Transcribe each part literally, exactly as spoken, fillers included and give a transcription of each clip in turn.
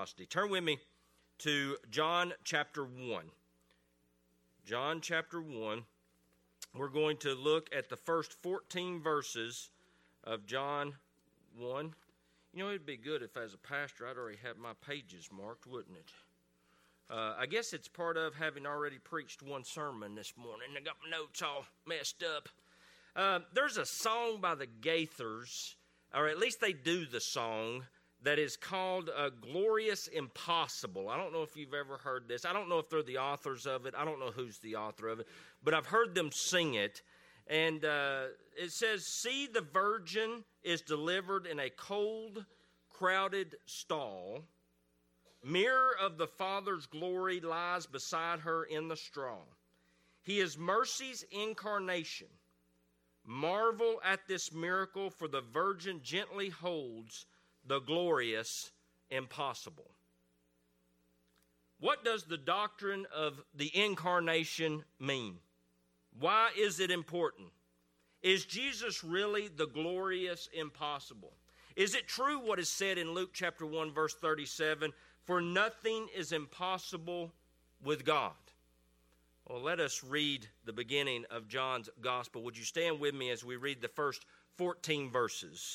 generosity. Turn with me to John chapter one. John chapter one. We're going to look at the first fourteen verses of John one. You know, it'd be good if as a pastor I'd already have my pages marked, wouldn't it? Uh, I guess it's part of having already preached one sermon this morning. I got my notes all messed up. Uh, there's a song by the Gaithers, or at least they do the song, that is called uh, Glorious Impossible. I don't know if you've ever heard this. I don't know if they're the authors of it. I don't know who's the author of it. But I've heard them sing it. And uh, it says, "See, the virgin is delivered in a cold, crowded stall. Mirror of the Father's glory lies beside her in the straw. He is mercy's incarnation. Marvel at this miracle, for the virgin gently holds the glorious impossible." What does the doctrine of the incarnation mean? Why is it important? Is Jesus really the glorious impossible? Is it true what is said in Luke chapter one, verse thirty-seven, "For nothing is impossible with God"? Well, let us read the beginning of John's gospel. Would you stand with me as we read the first fourteen verses?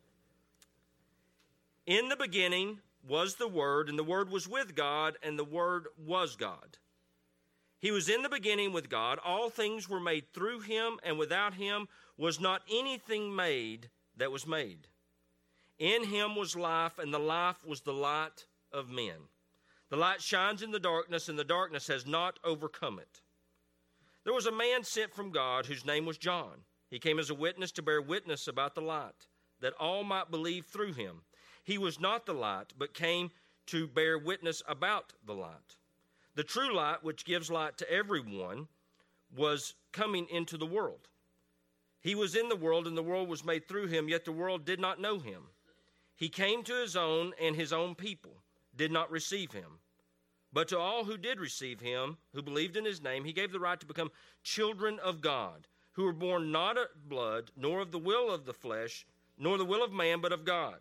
"In the beginning was the Word, and the Word was with God, and the Word was God. He was in the beginning with God. All things were made through him, and without him was not anything made that was made. In him was life, and the life was the light of men. The light shines in the darkness, and the darkness has not overcome it. There was a man sent from God whose name was John. He came as a witness to bear witness about the light, that all might believe through him. He was not the light, but came to bear witness about the light. The true light, which gives light to everyone, was coming into the world. He was in the world, and the world was made through him, yet the world did not know him. He came to his own, and his own people did not receive him. But to all who did receive him, who believed in his name, he gave the right to become children of God, who were born not of blood, nor of the will of the flesh, nor the will of man, but of God.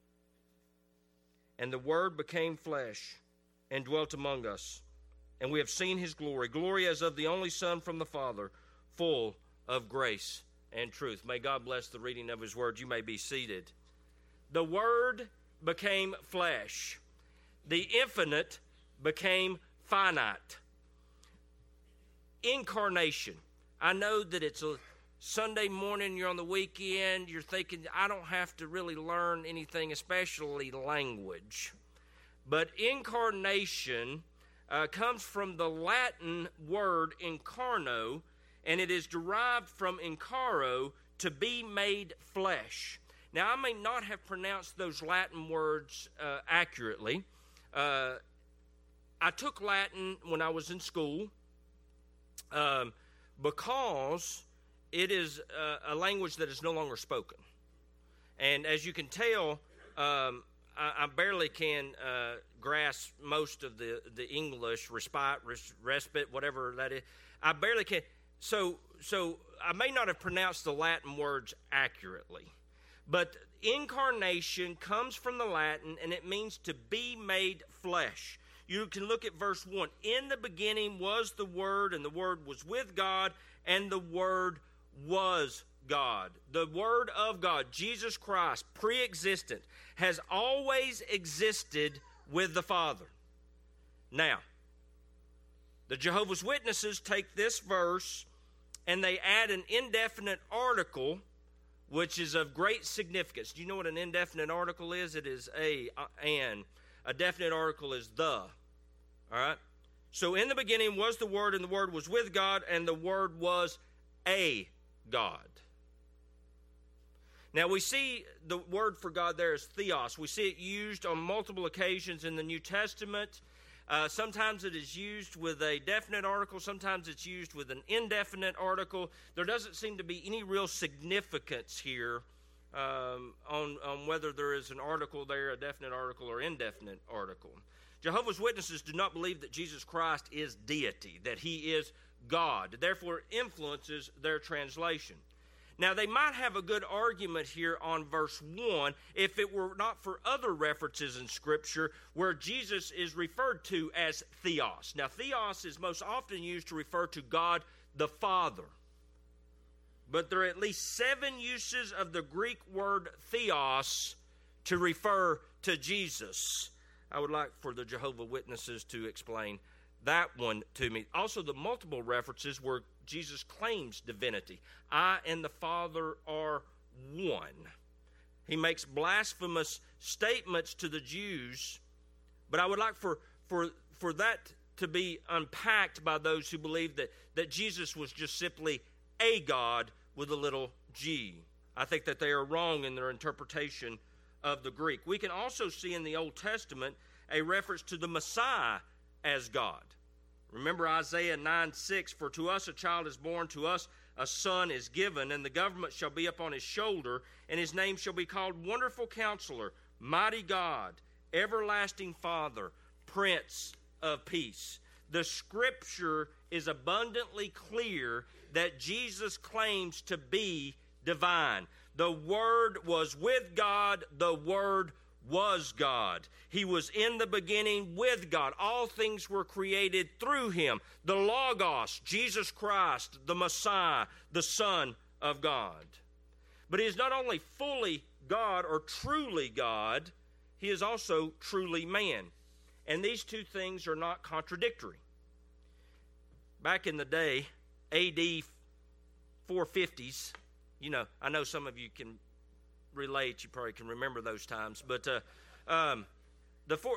And the Word became flesh and dwelt among us. And we have seen his glory, glory as of the only Son from the Father, full of grace and truth." May God bless the reading of his word. You may be seated. The Word became flesh. The infinite became finite. Incarnation. I know that it's a Sunday morning, you're on the weekend, you're thinking, I don't have to really learn anything, especially language. But incarnation Uh, comes from the Latin word incarno, and it is derived from incaro, to be made flesh. Now, I may not have pronounced those Latin words uh, accurately. Uh, I took Latin when I was in school um, because it is uh, a language that is no longer spoken. And as you can tell, um, I, I barely can uh, grasp most of the, the English, respite, res, respite, whatever that is. I barely can. So, so I may not have pronounced the Latin words accurately. But incarnation comes from the Latin, and it means to be made flesh. You can look at verse one. "In the beginning was the Word, and the Word was with God, and the Word was God." The Word of God, Jesus Christ, pre-existent, has always existed with the Father. Now, the Jehovah's Witnesses take this verse and they add an indefinite article, which is of great significance. Do you know what an indefinite article is? It is a, an. A definite article is the. All right? So in the beginning was the Word, and the Word was with God, and the Word was a God. Now, we see the word for God there is theos. We see it used on multiple occasions in the New Testament. Uh, sometimes it is used with a definite article. Sometimes it's used with an indefinite article. There doesn't seem to be any real significance here um, on, on whether there is an article there, a definite article or indefinite article. Jehovah's Witnesses do not believe that Jesus Christ is deity, that he is God. Therefore, it influences their translation. Now, they might have a good argument here on verse one if it were not for other references in Scripture where Jesus is referred to as Theos. Now, Theos is most often used to refer to God the Father. But there are at least seven uses of the Greek word Theos to refer to Jesus. I would like for the Jehovah's Witnesses to explain that one to me. Also, the multiple references where Jesus claims divinity. I and the Father are one. He makes blasphemous statements to the Jews, but I would like for, for, for that to be unpacked by those who believe that, that Jesus was just simply a God with a little g. I think that they are wrong in their interpretation of the Greek. We can also see in the Old Testament a reference to the Messiah as God. Remember Isaiah nine six, for to us a child is born, to us a son is given, and the government shall be upon his shoulder, and his name shall be called Wonderful Counselor, Mighty God, Everlasting Father, Prince of Peace. The Scripture is abundantly clear that Jesus claims to be divine. The Word was with God, the Word was God. He was in the beginning with God. All things were created through him. The Logos, Jesus Christ, the Messiah, the Son of God. But he is not only fully God or truly God, he is also truly man. And these two things are not contradictory. Back in the day, A D four fifties, you know, I know some of you can relate, you probably can remember those times, but uh, um, the four,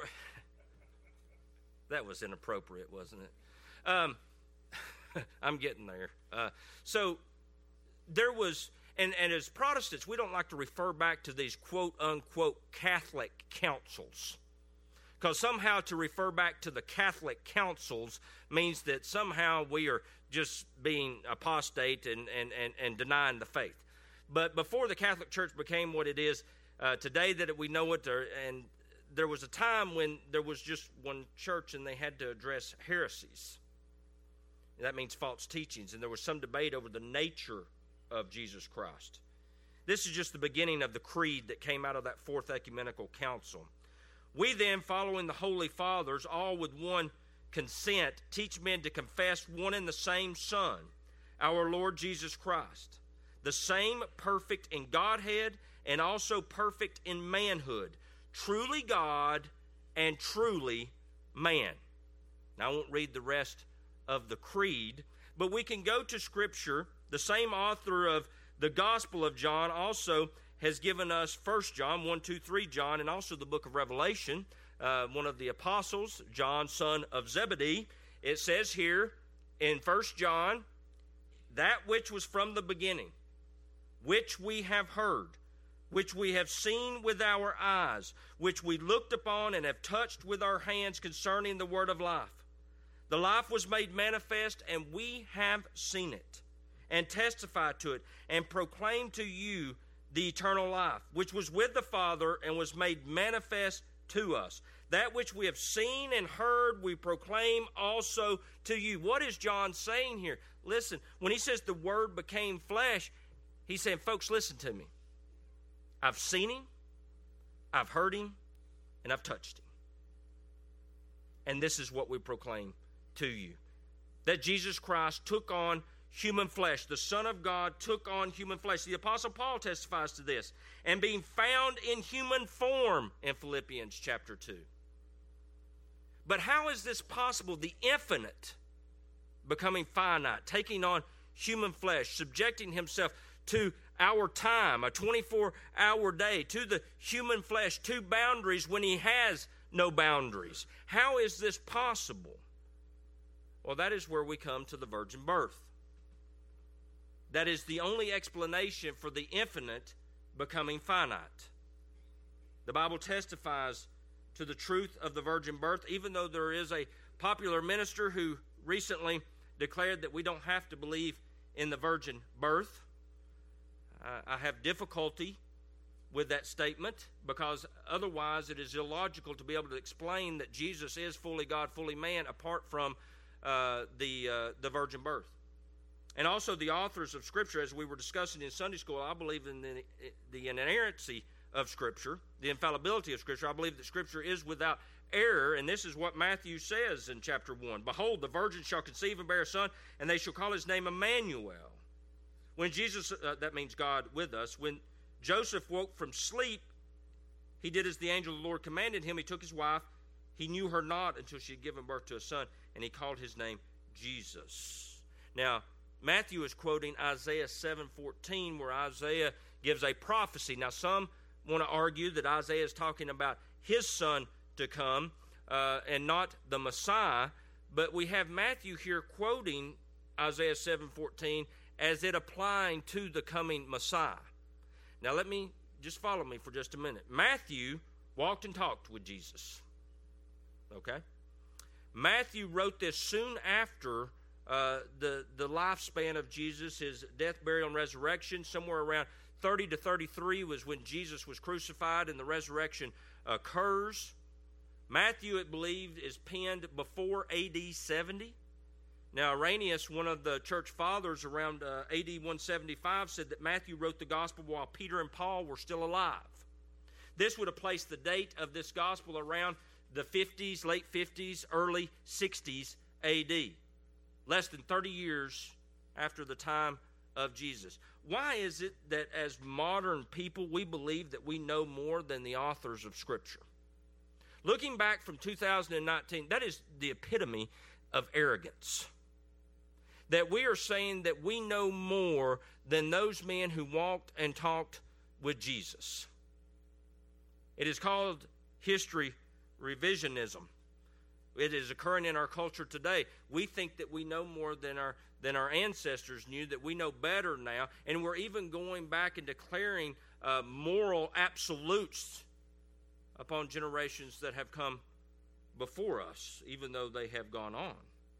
that was inappropriate, wasn't it? Um, I'm getting there. Uh, so there was, and, and as Protestants, we don't like to refer back to these quote-unquote Catholic councils, because somehow to refer back to the Catholic councils means that somehow we are just being apostate and, and, and, and denying the faith. But before the Catholic Church became what it is uh, today that we know it, there, and there was a time when there was just one church and they had to address heresies. That means false teachings, and there was some debate over the nature of Jesus Christ. This is just the beginning of the creed that came out of that Fourth Ecumenical Council. We then, following the Holy Fathers, all with one consent, teach men to confess one and the same Son, our Lord Jesus Christ, the same perfect in Godhead and also perfect in manhood, truly God and truly man. Now, I won't read the rest of the creed, but we can go to Scripture. The same author of the Gospel of John also has given us First John, one, two, three John, and also the book of Revelation. Uh, one of the apostles, John, son of Zebedee, it says here in First John, that which was from the beginning, which we have heard, which we have seen with our eyes, which we looked upon and have touched with our hands concerning the word of life. The life was made manifest, and we have seen it, and testified to it, and proclaimed to you the eternal life, which was with the Father and was made manifest to us. That which we have seen and heard, we proclaim also to you. What is John saying here? Listen, when he says the Word became flesh, he's saying, folks, listen to me. I've seen him, I've heard him, and I've touched him. And this is what we proclaim to you. That Jesus Christ took on human flesh. The Son of God took on human flesh. The Apostle Paul testifies to this. And being found in human form in Philippians chapter two. But how is this possible? The infinite becoming finite, taking on human flesh, subjecting himself to our time, a twenty-four hour day, to the human flesh, to boundaries when he has no boundaries. How is this possible? Well, that is where we come to the virgin birth. That is the only explanation for the infinite becoming finite. The Bible testifies to the truth of the virgin birth, even though there is a popular minister who recently declared that we don't have to believe in the virgin birth. I have difficulty with that statement because otherwise it is illogical to be able to explain that Jesus is fully God, fully man, apart from uh, the uh, the virgin birth. And also the authors of Scripture, as we were discussing in Sunday school, I believe in the, the inerrancy of Scripture, the infallibility of Scripture. I believe that Scripture is without error, and this is what Matthew says in chapter one. Behold, the virgin shall conceive and bear a son, and they shall call his name Emmanuel. When Jesus, uh, that means God with us, when Joseph woke from sleep, he did as the angel of the Lord commanded him. He took his wife. He knew her not until she had given birth to a son, and he called his name Jesus. Now, Matthew is quoting Isaiah seven fourteen, where Isaiah gives a prophecy. Now, some want to argue that Isaiah is talking about his son to come uh, and not the Messiah, but we have Matthew here quoting Isaiah seven fourteen as it applying to the coming Messiah. Now, let me just follow me for just a minute. Matthew walked and talked with Jesus. Okay? Matthew wrote this soon after uh, the, the lifespan of Jesus, his death, burial, and resurrection. Somewhere around thirty to thirty-three was when Jesus was crucified and the resurrection occurs. Matthew, it believed, is penned before A D seventy. Now, Irenaeus, one of the church fathers around uh, A D one seventy-five, said that Matthew wrote the gospel while Peter and Paul were still alive. This would have placed the date of this gospel around the fifties, late fifties, early sixties A D, less than thirty years after the time of Jesus. Why is it that as modern people we believe that we know more than the authors of Scripture? Looking back from two thousand nineteen, that is the epitome of arrogance. That we are saying that we know more than those men who walked and talked with Jesus. It is called history revisionism. It is occurring in our culture today. We think that we know more than our than our ancestors knew, that we know better now, and we're even going back and declaring uh, moral absolutes upon generations that have come before us, even though they have gone on.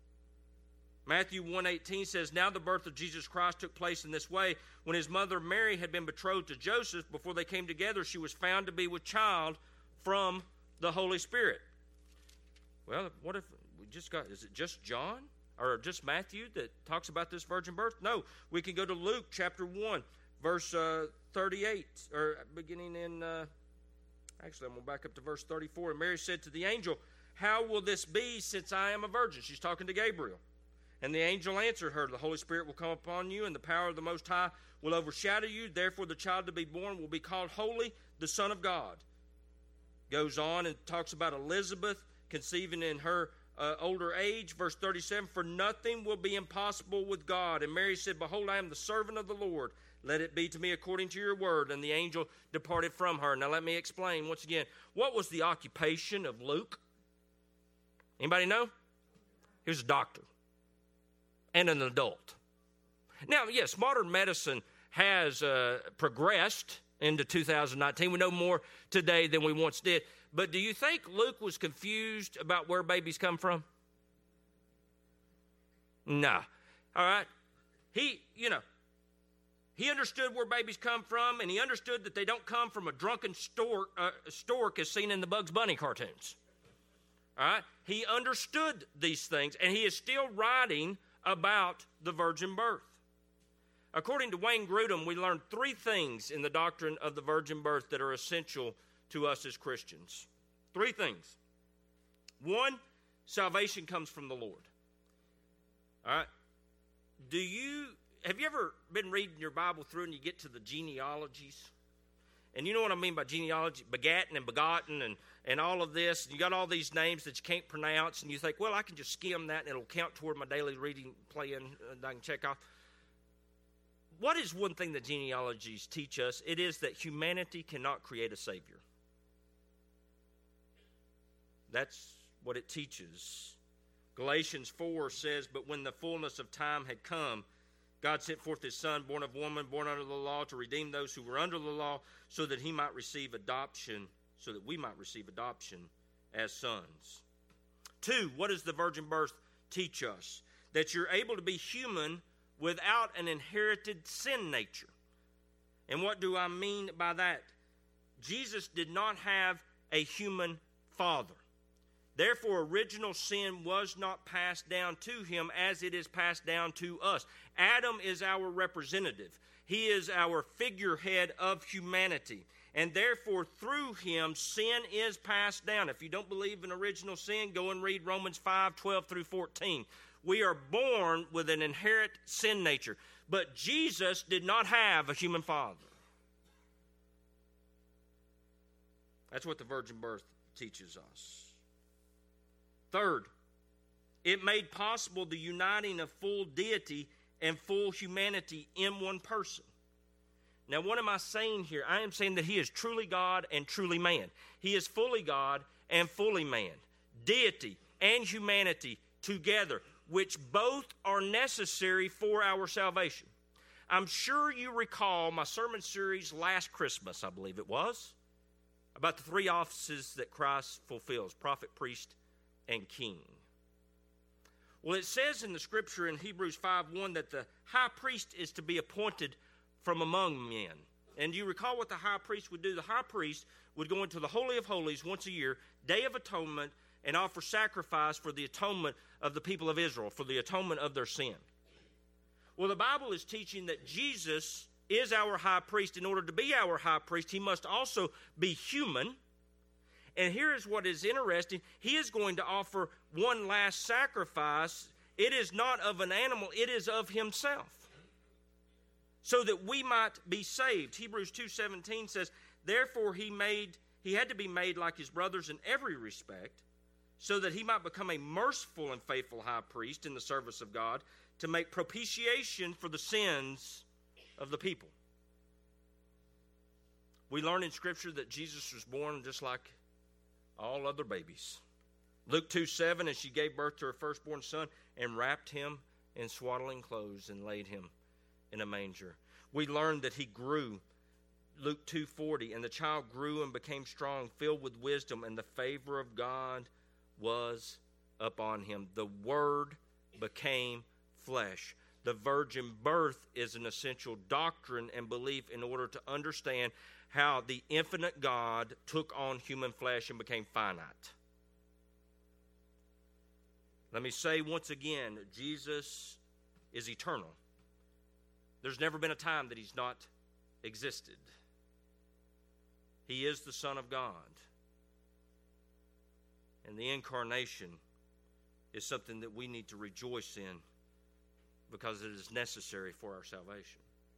Matthew one eighteen says, Now the birth of Jesus Christ took place in this way. When his mother Mary had been betrothed to Joseph, before they came together, she was found to be with child from the Holy Spirit. Well, what if we just got, is it just John or just Matthew that talks about this virgin birth? No, we can go to Luke chapter one, verse uh, thirty-eight, or beginning in, uh, actually I'm going to back up to verse thirty-four. And Mary said to the angel, How will this be since I am a virgin? She's talking to Gabriel. And the angel answered her, The Holy Spirit will come upon you, and the power of the Most High will overshadow you. Therefore the child to be born will be called Holy, the Son of God. Goes on and talks about Elizabeth conceiving in her uh, older age. Verse thirty-seven, For nothing will be impossible with God. And Mary said, Behold, I am the servant of the Lord. Let it be to me according to your word. And the angel departed from her. Now let me explain once again. What was the occupation of Luke? Anybody know? He was a doctor and an adult. Now, yes, modern medicine has uh, progressed into two thousand nineteen. We know more today than we once did. But do you think Luke was confused about where babies come from? No. All right. He, you know, he understood where babies come from, and he understood that they don't come from a drunken stork, uh, stork as seen in the Bugs Bunny cartoons. All right. He understood these things, and he is still writing about the virgin birth. According to Wayne Grudem, we learned three things in the doctrine of the virgin birth that are essential to us as Christians. Three things. One, salvation comes from the Lord. All right. Do you, have you ever been reading your Bible through and you get to the genealogies? And you know what I mean by genealogy? Begotten and begotten and, and all of this. You got all these names that you can't pronounce, and you think, well, I can just skim that and it'll count toward my daily reading plan and I can check off. What is one thing that genealogies teach us? It is that humanity cannot create a Savior. That's what it teaches. Galatians four says, But when the fullness of time had come, God sent forth his Son, born of woman, born under the law, to redeem those who were under the law, so that he might receive adoption, so that we might receive adoption as sons. Two, what does the virgin birth teach us? That you're able to be human without an inherited sin nature. And what do I mean by that? Jesus did not have a human father. Therefore, original sin was not passed down to him as it is passed down to us. Adam is our representative. He is our figurehead of humanity. And therefore, through him, sin is passed down. If you don't believe in original sin, go and read Romans five, twelve through fourteen. We are born with an inherent sin nature. But Jesus did not have a human father. That's what the virgin birth teaches us. Third, it made possible the uniting of full deity and full humanity in one person. Now, what am I saying here? I am saying that he is truly God and truly man. He is fully God and fully man. Deity and humanity together, which both are necessary for our salvation. I'm sure you recall my sermon series last Christmas, I believe it was, about the three offices that Christ fulfills: prophet, priest, and king. Well, it says in the scripture in Hebrews five one that the high priest is to be appointed from among men. And you recall what the high priest would do? The high priest would go into the Holy of Holies once a year, Day of Atonement, and offer sacrifice for the atonement of the people of Israel, for the atonement of their sin. Well, the Bible is teaching that Jesus is our high priest. In order to be our high priest, he must also be human. And here is what is interesting. He is going to offer one last sacrifice. It is not of an animal, it is of himself, so that we might be saved. Hebrews two seventeen says, therefore he made he had to be made like his brothers in every respect, so that he might become a merciful and faithful high priest in the service of God, to make propitiation for the sins of the people. We learn in Scripture that Jesus was born just like all other babies. Luke two seven, and she gave birth to her firstborn son and wrapped him in swaddling clothes and laid him in a manger. We learn that he grew. Luke two forty, and the child grew and became strong, filled with wisdom, and the favor of God was upon him. The Word became flesh. The virgin birth is an essential doctrine and belief in order to understand how the infinite God took on human flesh and became finite. Let me say once again, Jesus is eternal. There's never been a time that he's not existed. He is the Son of God. And the incarnation is something that we need to rejoice in, because it is necessary for our salvation.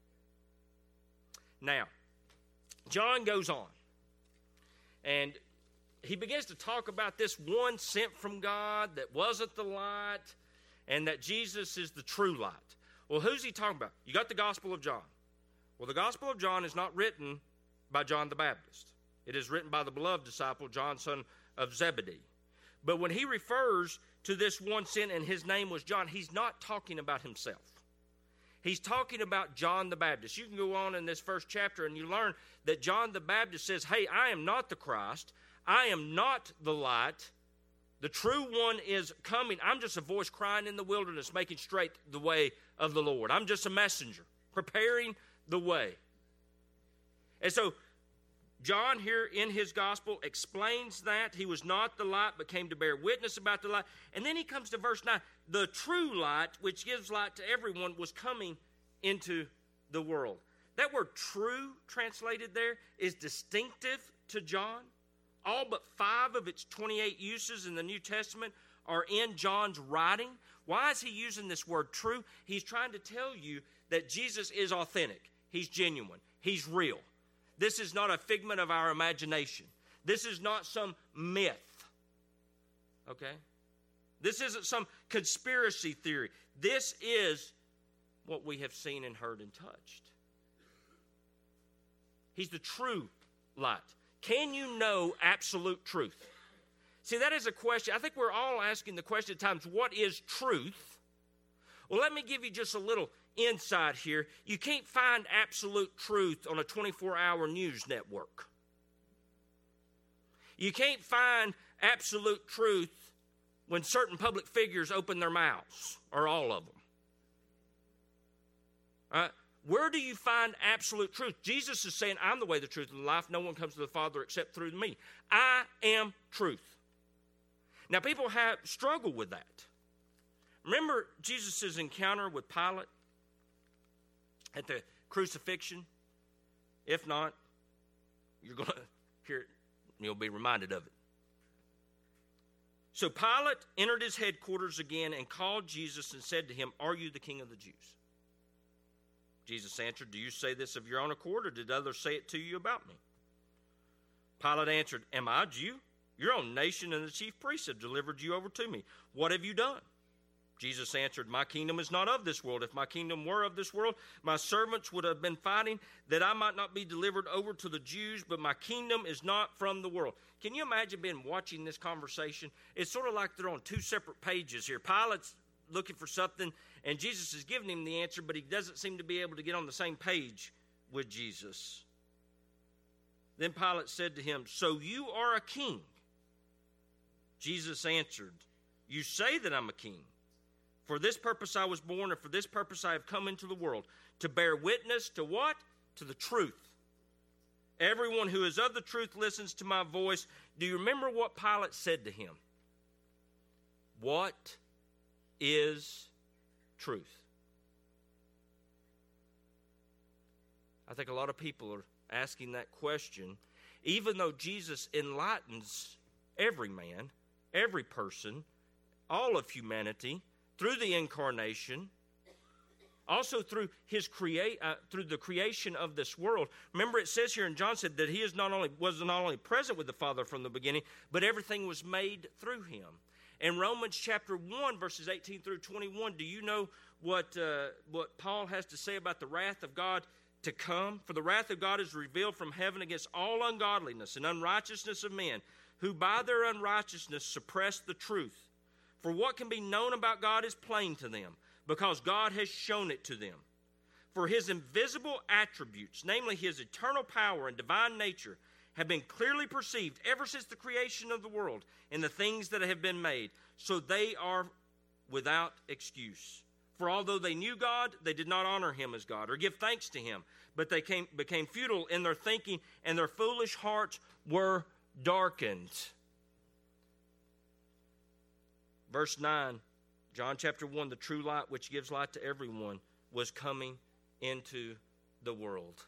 Now, John goes on, and he begins to talk about this one sent from God that wasn't the light, and that Jesus is the true light. Well, who's he talking about? You got the Gospel of John. Well, the Gospel of John is not written by John the Baptist. It is written by the beloved disciple, John, son of Zebedee. But when he refers to this one sent and his name was John, he's not talking about himself. He's talking about John the Baptist. You can go on in this first chapter and you learn that John the Baptist says, hey, I am not the Christ. I am not the light. The true one is coming. I'm just a voice crying in the wilderness, making straight the way of the Lord. I'm just a messenger, preparing the way. And so John here in his gospel explains that he was not the light, but came to bear witness about the light. And then he comes to verse nine. The true light, which gives light to everyone, was coming into the world. That word true translated there is distinctive to John. All but five of its twenty-eight uses in the New Testament are in John's writing. Why is he using this word true? He's trying to tell you that Jesus is authentic. He's genuine. He's real. This is not a figment of our imagination. This is not some myth. Okay? This isn't some conspiracy theory. This is what we have seen and heard and touched. He's the true light. Can you know absolute truth? See, that is a question. I think we're all asking the question at times, what is truth? Well, let me give you just a little insight here. You can't find absolute truth on a twenty-four hour news network. You can't find absolute truth when certain public figures open their mouths, or all of them. All right? Where do you find absolute truth? Jesus is saying, I'm the way, the truth, and the life. No one comes to the Father except through me. I am truth. Now, people have struggled with that. Remember Jesus' encounter with Pilate at the crucifixion? If not, you're going to hear it, and you'll be reminded of it. So Pilate entered his headquarters again and called Jesus and said to him, "Are you the king of the Jews?" Jesus answered, "Do you say this of your own accord, or did others say it to you about me?" Pilate answered, "Am I a Jew? Your own nation and the chief priests have delivered you over to me. What have you done?" Jesus answered, "My kingdom is not of this world. If my kingdom were of this world, my servants would have been fighting that I might not be delivered over to the Jews, but my kingdom is not from the world." Can you imagine being watching this conversation? It's sort of like they're on two separate pages here. Pilate's looking for something, and Jesus is giving him the answer, but he doesn't seem to be able to get on the same page with Jesus. Then Pilate said to him, "So you are a king?" Jesus answered, "You say that I'm a king. For this purpose I was born, and for this purpose I have come into the world, to bear witness to what? To the truth. Everyone who is of the truth listens to my voice." Do you remember what Pilate said to him? What is truth? I think a lot of people are asking that question, even though Jesus enlightens every man, every person, all of humanity, through the incarnation, also through his create, uh, through the creation of this world. Remember, it says here, and John said that he is not only was not only present with the Father from the beginning, but everything was made through him. In Romans chapter one, verses eighteen through twenty-one, do you know what uh, what Paul has to say about the wrath of God to come? "For the wrath of God is revealed from heaven against all ungodliness and unrighteousness of men, who by their unrighteousness suppress the truth. For what can be known about God is plain to them, because God has shown it to them. For his invisible attributes, namely his eternal power and divine nature, have been clearly perceived ever since the creation of the world and the things that have been made, so they are without excuse. For although they knew God, they did not honor him as God or give thanks to him, but they came, became futile in their thinking, and their foolish hearts were darkened." Verse nine, John chapter one, "The true light which gives light to everyone was coming into the world."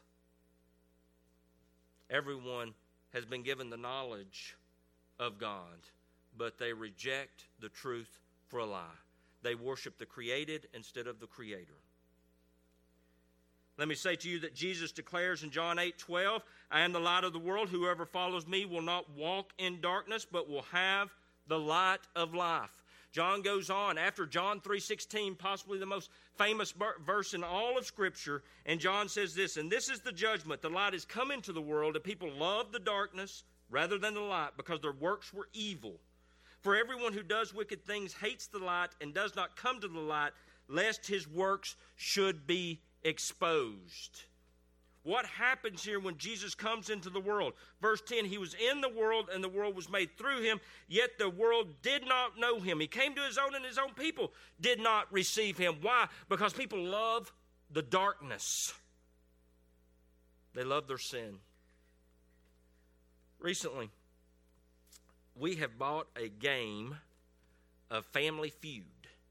Everyone has been given the knowledge of God, but they reject the truth for a lie. They worship the created instead of the Creator. Let me say to you that Jesus declares in John eight twelve, "I am the light of the world. Whoever follows me will not walk in darkness, but will have the light of life." John goes on, after John three sixteen, possibly the most famous verse in all of Scripture, and John says this, "And this is the judgment. The light has come into the world, and people love the darkness rather than the light, because their works were evil. For everyone who does wicked things hates the light and does not come to the light, lest his works should be exposed." What happens here when Jesus comes into the world? Verse ten, "He was in the world, and the world was made through him, yet the world did not know him. He came to his own, and his own people did not receive him." Why? Because people love the darkness. They love their sin. Recently, we have bought a game of Family Feud.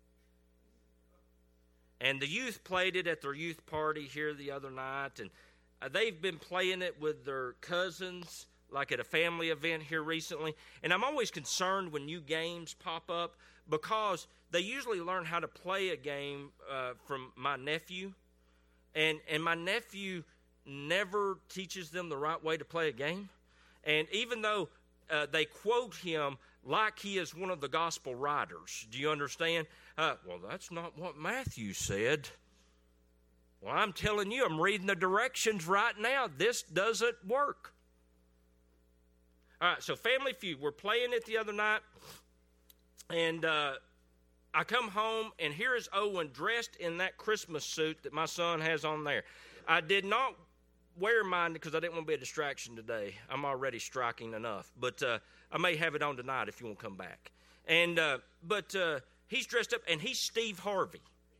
And the youth played it at their youth party here the other night, and they've been playing it with their cousins, like at a family event here recently. And I'm always concerned when new games pop up, because they usually learn how to play a game uh, from my nephew. And, and my nephew never teaches them the right way to play a game. And even though uh, they quote him like he is one of the gospel writers, do you understand? Uh, well, that's not what Matthew said. Well, I'm telling you, I'm reading the directions right now. This doesn't work. All right, so Family Feud. We're playing it the other night, and uh, I come home, and here is Owen dressed in that Christmas suit that my son has on there. I did not wear mine because I didn't want to be a distraction today. I'm already striking enough, but uh, I may have it on tonight if you want to come back. And uh, but uh, he's dressed up, and he's Steve Harvey.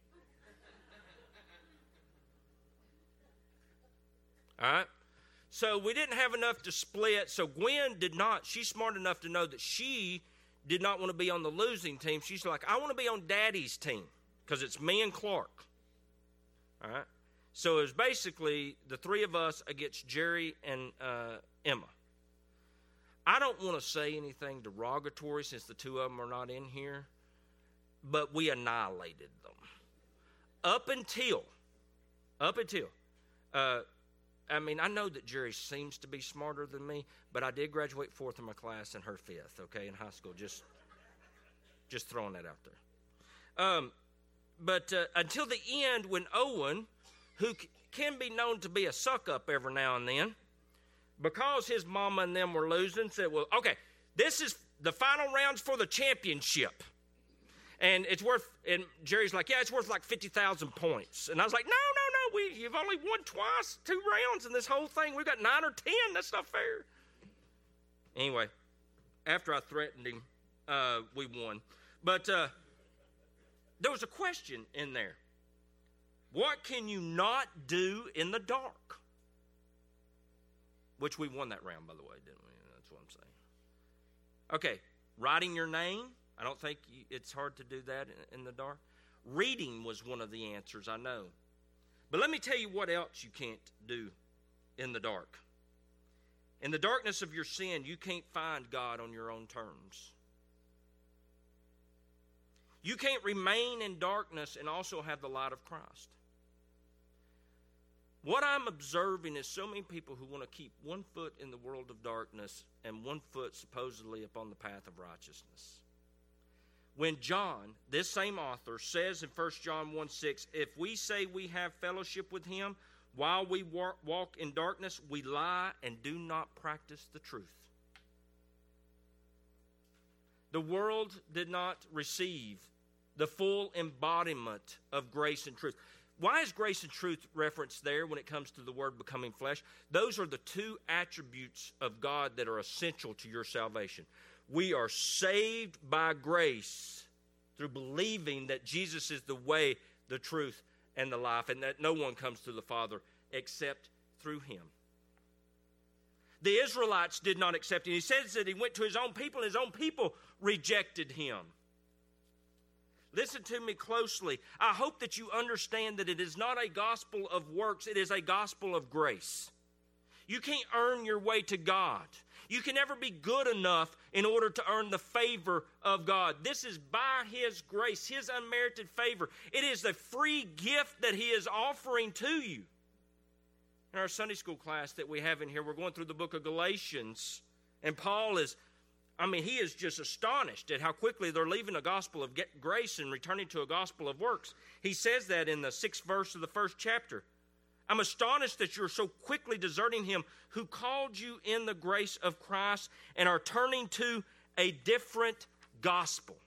All right? So we didn't have enough to split. So Gwen did not, she's smart enough to know that she did not want to be on the losing team. She's like, I want to be on Daddy's team because it's me and Clark. All right? So it was basically the three of us against Jerry and uh, Emma. I don't want to say anything derogatory since the two of them are not in here, but we annihilated them. Up until, up until, uh, I mean, I know that Jerry seems to be smarter than me, but I did graduate fourth in my class and her fifth, okay, in high school. Just, just throwing that out there. Um, but uh, until the end when Owen, who c- can be known to be a suck-up every now and then, because his mama and them were losing, said, well, okay, this is the final rounds for the championship. And it's worth, and Jerry's like, yeah, it's worth like fifty thousand points. And I was like, no, no, no, we, you've only won twice, two rounds in this whole thing. We've got nine or ten. That's not fair. Anyway, after I threatened him, uh, we won. But uh, there was a question in there. What can you not do in the dark? Which we won that round, by the way, didn't we? That's what I'm saying. Okay, writing your name. I don't think it's hard to do that in the dark. Reading was one of the answers, I know. But let me tell you what else you can't do in the dark. In the darkness of your sin, you can't find God on your own terms. You can't remain in darkness and also have the light of Christ. What I'm observing is so many people who want to keep one foot in the world of darkness and one foot supposedly upon the path of righteousness. When John, this same author, says in First John one six, if we say we have fellowship with him while we walk in darkness, we lie and do not practice the truth. The world did not receive the full embodiment of grace and truth. Why is grace and truth referenced there when it comes to the word becoming flesh? Those are the two attributes of God that are essential to your salvation. We are saved by grace through believing that Jesus is the way, the truth, and the life, and that no one comes to the Father except through him. The Israelites did not accept him. He says that he went to his own people, and his own people rejected him. Listen to me closely. I hope that you understand that it is not a gospel of works. It is a gospel of grace. You can't earn your way to God. You can never be good enough in order to earn the favor of God. This is by his grace, his unmerited favor. It is the free gift that he is offering to you. In our Sunday school class that we have in here, we're going through the book of Galatians, and Paul is I mean, he is just astonished at how quickly they're leaving a gospel of grace and returning to a gospel of works. He says that in the sixth verse of the first chapter. I'm astonished that you're so quickly deserting him who called you in the grace of Christ and are turning to a different gospel.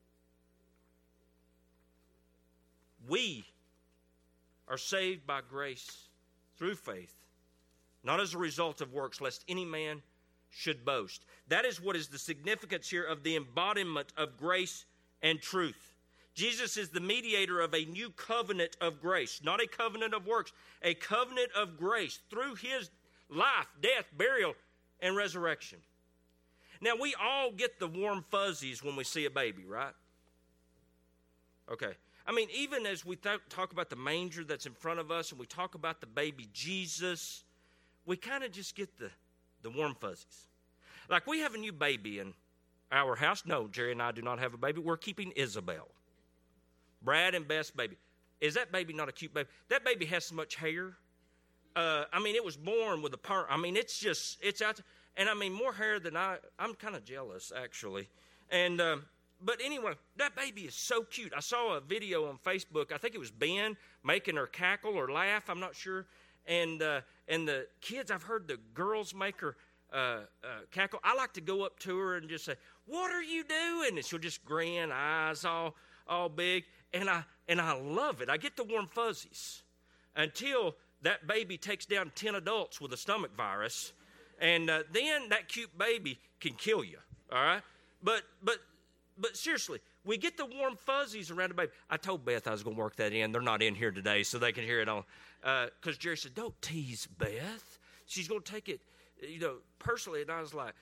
We are saved by grace through faith, not as a result of works, lest any man should boast. That is what is the significance here of the embodiment of grace and truth. Jesus is the mediator of a new covenant of grace, not a covenant of works, a covenant of grace through his life, death, burial, and resurrection. Now, we all get the warm fuzzies when we see a baby, right? Okay. I mean, even as we th- talk about the manger that's in front of us and we talk about the baby Jesus, we kind of just get the, the warm fuzzies. Like, we have a new baby in our house. No, Jerry and I do not have a baby. We're keeping Isabel. Brad and Beth's baby. Is that baby not a cute baby? That baby has so much hair. Uh, I mean, it was born with a perm. I mean, it's just, it's out. And I mean, more hair than I, I'm kind of jealous, actually. And, um, but anyway, that baby is so cute. I saw a video on Facebook. I think it was Ben making her cackle or laugh. I'm not sure. And, uh, and the kids, I've heard the girls make her uh, uh, cackle. I like to go up to her and just say, "What are you doing?" And she'll just grin, eyes all, all big. And I and I love it. I get the warm fuzzies until that baby takes down ten adults with a stomach virus, and uh, then that cute baby can kill you. All right, but but but seriously, we get the warm fuzzies around the baby. I told Beth I was going to work that in. They're not in here today, so they can hear it on. Because uh, Jerry said, "Don't tease Beth. She's going to take it, you know, personally." And I was like,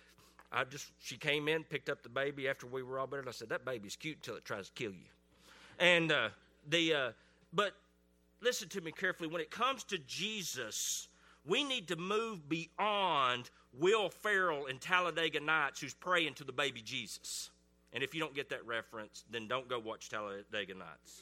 I just, she came in, picked up the baby after we were all better, and I said, that baby's cute until it tries to kill you. And uh, the, uh, but listen to me carefully. When it comes to Jesus, we need to move beyond Will Ferrell in Talladega Nights who's praying to the baby Jesus. And if you don't get that reference, then don't go watch Talladega Nights.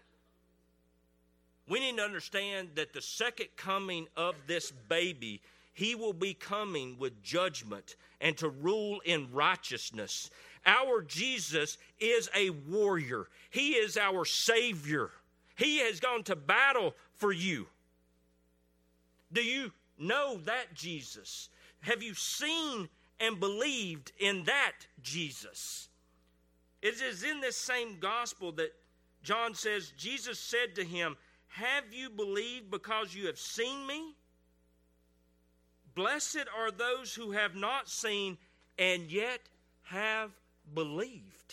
We need to understand that the second coming of this baby, he will be coming with judgment and to rule in righteousness. Our Jesus is a warrior. He is our Savior. He has gone to battle for you. Do you know that Jesus? Have you seen and believed in that Jesus? It is in this same gospel that John says, Jesus said to him, have you believed because you have seen me? Blessed are those who have not seen and yet have believed.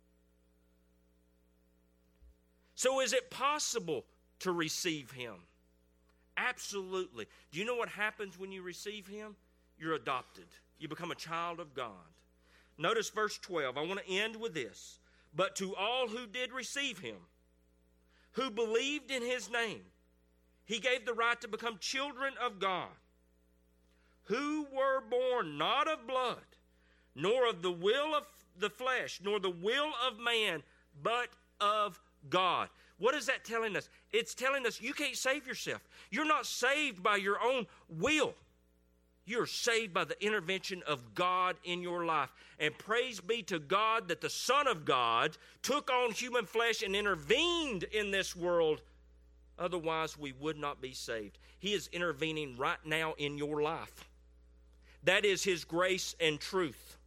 So is it possible to receive him? Absolutely. Do you know what happens when you receive him? You're adopted. You become a child of God. Notice verse twelve. I want to end with this. But to all who did receive him, who believed in his name, he gave the right to become children of God, who were born not of blood, nor of the will of the flesh, nor the will of man, but of God. What is that telling us? It's telling us you can't save yourself. You're not saved by your own will. You're saved by the intervention of God in your life. And praise be to God that the Son of God took on human flesh and intervened in this world. Otherwise, we would not be saved. He is intervening right now in your life. That is his grace and truth.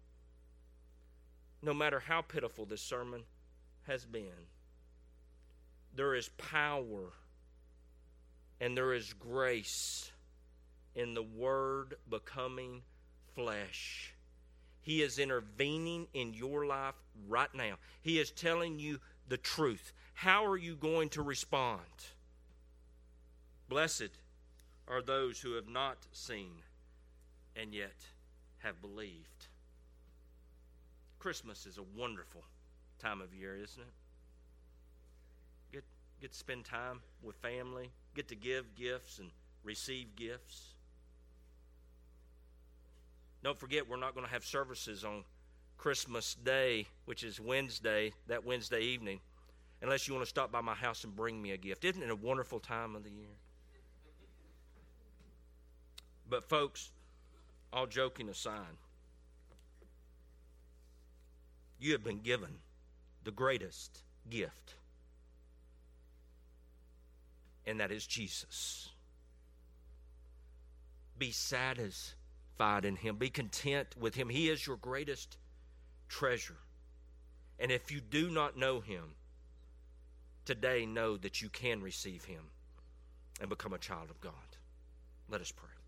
No matter how pitiful this sermon has been, there is power and there is grace in the Word becoming flesh. He is intervening in your life right now. He is telling you the truth. How are you going to respond? Blessed are those who have not seen and yet have believed. Christmas is a wonderful time of year, isn't it? Get, get to spend time with family, get to give gifts and receive gifts. Don't forget, we're not going to have services on Christmas Day, which is Wednesday, that Wednesday evening, unless you want to stop by my house and bring me a gift. Isn't it a wonderful time of the year? But folks, all joking aside, you have been given the greatest gift, and that is Jesus. Be satisfied in him. Be content with him. He is your greatest treasure. And if you do not know him, today know that you can receive him and become a child of God. Let us pray.